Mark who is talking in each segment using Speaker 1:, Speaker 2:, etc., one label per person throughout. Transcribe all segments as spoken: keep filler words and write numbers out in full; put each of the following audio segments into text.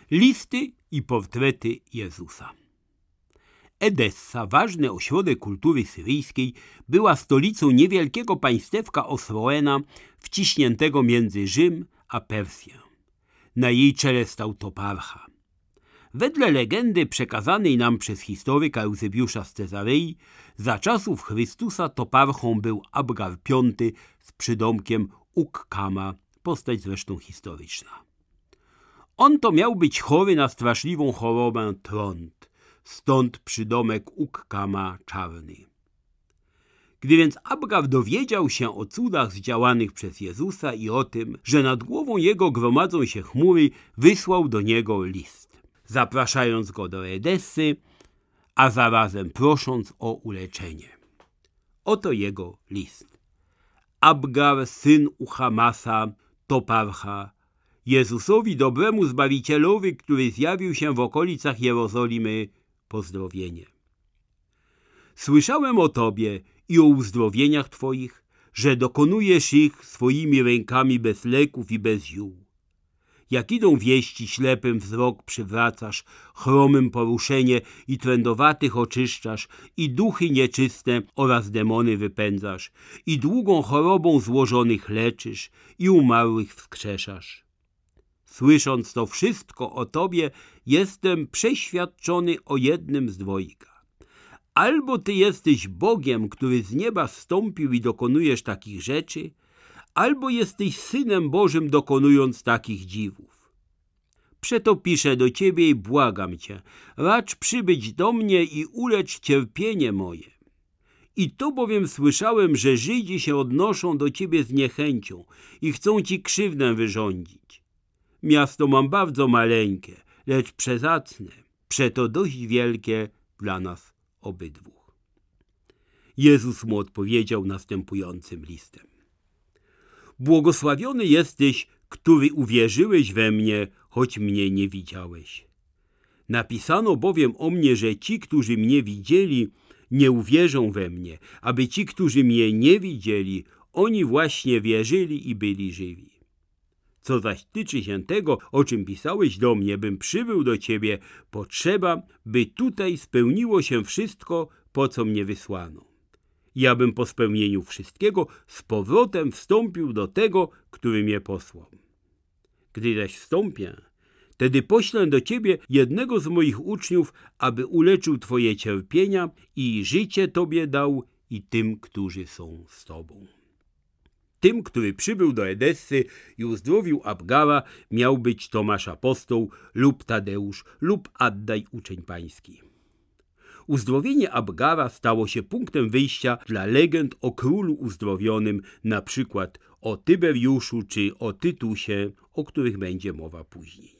Speaker 1: Listy i portrety Jezusa. Edessa, ważny ośrodek kultury syryjskiej, była stolicą niewielkiego państewka Osroena wciśniętego między Rzym a Persję. Na jej czele stał toparcha. Wedle legendy przekazanej nam przez historyka Eusebiusza z Cezarei, za czasów Chrystusa toparchą był Abgar piąty z przydomkiem Uk-Kama, postać zresztą historyczna. On to miał być chory na straszliwą chorobę trąd, stąd przydomek Uk-Kama czarny. Gdy więc Abgar dowiedział się o cudach zdziałanych przez Jezusa i o tym, że nad głową jego gromadzą się chmury, wysłał do niego list, zapraszając go do Edessy, a zarazem prosząc o uleczenie. Oto jego list. Abgar, syn Uchamasa, toparcha, Jezusowi, dobremu Zbawicielowi, który zjawił się w okolicach Jerozolimy, pozdrowienie. Słyszałem o Tobie i o uzdrowieniach Twoich, że dokonujesz ich swoimi rękami bez leków i bez ziół. Jak idą wieści, ślepym wzrok przywracasz, chromym poruszenie i trędowatych oczyszczasz, i duchy nieczyste oraz demony wypędzasz, i długą chorobą złożonych leczysz, i umarłych wskrzeszasz. Słysząc to wszystko o Tobie, jestem przeświadczony o jednym z dwojga. Albo Ty jesteś Bogiem, który z nieba zstąpił i dokonujesz takich rzeczy, albo jesteś Synem Bożym, dokonując takich dziwów. Przeto piszę do Ciebie i błagam Cię, racz przybyć do mnie i ulecz cierpienie moje. I to bowiem słyszałem, że Żydzi się odnoszą do Ciebie z niechęcią i chcą Ci krzywdę wyrządzić. Miasto mam bardzo maleńkie, lecz przezacne, przeto dość wielkie dla nas obydwu. Jezus mu odpowiedział następującym listem. Błogosławiony jesteś, który uwierzyłeś we mnie, choć mnie nie widziałeś. Napisano bowiem o mnie, że ci, którzy mnie widzieli, nie uwierzą we mnie, aby ci, którzy mnie nie widzieli, oni właśnie wierzyli i byli żywi. Co zaś tyczy się tego, o czym pisałeś do mnie, bym przybył do Ciebie, potrzeba, by tutaj spełniło się wszystko, po co mnie wysłano. Ja bym po spełnieniu wszystkiego z powrotem wstąpił do tego, który mnie posłał. Gdy zaś wstąpię, wtedy poślę do Ciebie jednego z moich uczniów, aby uleczył Twoje cierpienia i życie Tobie dał i tym, którzy są z Tobą. Tym, który przybył do Edessy i uzdrowił Abgara, miał być Tomasz Apostoł lub Tadeusz lub Addaj uczeń pański. Uzdrowienie Abgara stało się punktem wyjścia dla legend o królu uzdrowionym, na przykład o Tyberiuszu czy o Tytusie, o których będzie mowa później.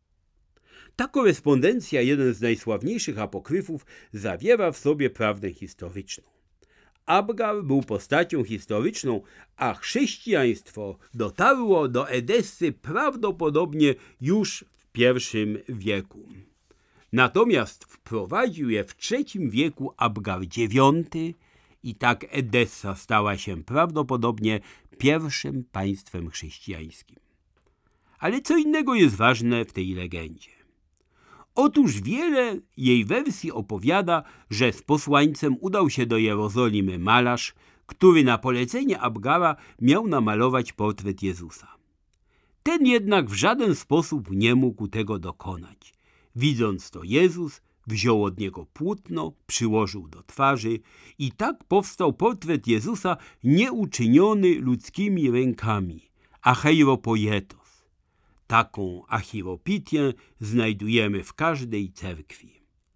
Speaker 1: Ta korespondencja, jeden z najsławniejszych apokryfów, zawiera w sobie prawdę historyczną. Abgar był postacią historyczną, a chrześcijaństwo dotarło do Edessy prawdopodobnie już w pierwszym wieku. Natomiast wprowadził je w trzecim wieku Abgar dziewiąty i tak Edessa stała się prawdopodobnie pierwszym państwem chrześcijańskim. Ale co innego jest ważne w tej legendzie. Otóż wiele jej wersji opowiada, że z posłańcem udał się do Jerozolimy malarz, który na polecenie Abgara miał namalować portret Jezusa. Ten jednak w żaden sposób nie mógł tego dokonać. Widząc to, Jezus wziął od niego płótno, przyłożył do twarzy i tak powstał portret Jezusa nieuczyniony ludzkimi rękami, acheiropoietos. Taką achiropitię znajdujemy w każdej cerkwi.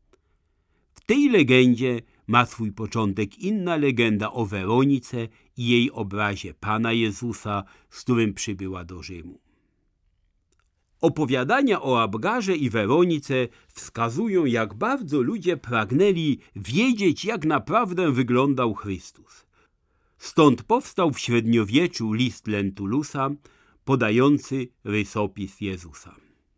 Speaker 1: W tej legendzie ma swój początek inna legenda o Weronice i jej obrazie Pana Jezusa, z którym przybyła do Rzymu. Opowiadania o Abgarze i Weronice wskazują, jak bardzo ludzie pragnęli wiedzieć, jak naprawdę wyglądał Chrystus. Stąd powstał w średniowieczu list Lentulusa, podający rysopis Jezusa.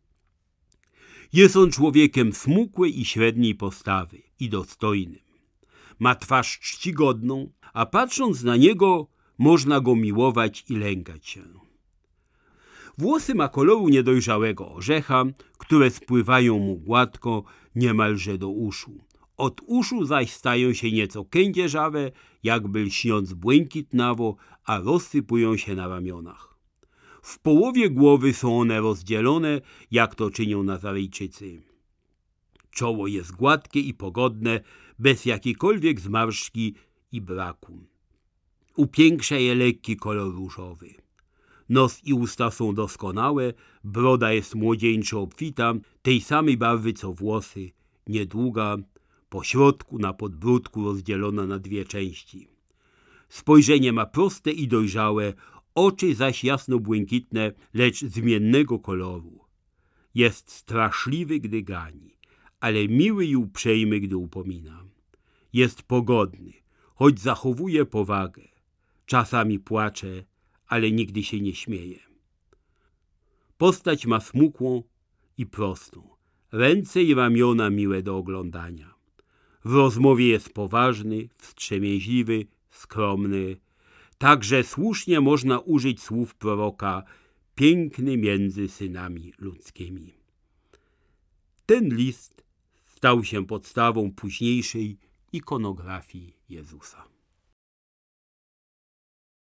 Speaker 1: Jest on człowiekiem smukłej i średniej postawy i dostojnym. Ma twarz czcigodną, a patrząc na niego można go miłować i lękać się. Włosy ma koloru niedojrzałego orzecha, które spływają mu gładko niemalże do uszu. Od uszu zaś stają się nieco kędzierzawe, jakby lśniąc błękitnawo, a rozsypują się na ramionach. W połowie głowy są one rozdzielone, jak to czynią Nazarejczycy. Czoło jest gładkie i pogodne, bez jakiejkolwiek zmarszczki i braku. Upiększa je lekki kolor różowy. Nos i usta są doskonałe, broda jest młodzieńczo obfita, tej samej barwy co włosy, niedługa, po środku na podbródku rozdzielona na dwie części. Spojrzenie ma proste i dojrzałe, oczy zaś jasno-błękitne, lecz zmiennego koloru. Jest straszliwy, gdy gani, ale miły i uprzejmy, gdy upomina. Jest pogodny, choć zachowuje powagę. Czasami płacze, ale nigdy się nie śmieje. Postać ma smukłą i prostą, ręce i ramiona miłe do oglądania. W rozmowie jest poważny, wstrzemięźliwy, skromny. Także słusznie można użyć słów proroka: piękny między synami ludzkimi. Ten list stał się podstawą późniejszej ikonografii Jezusa.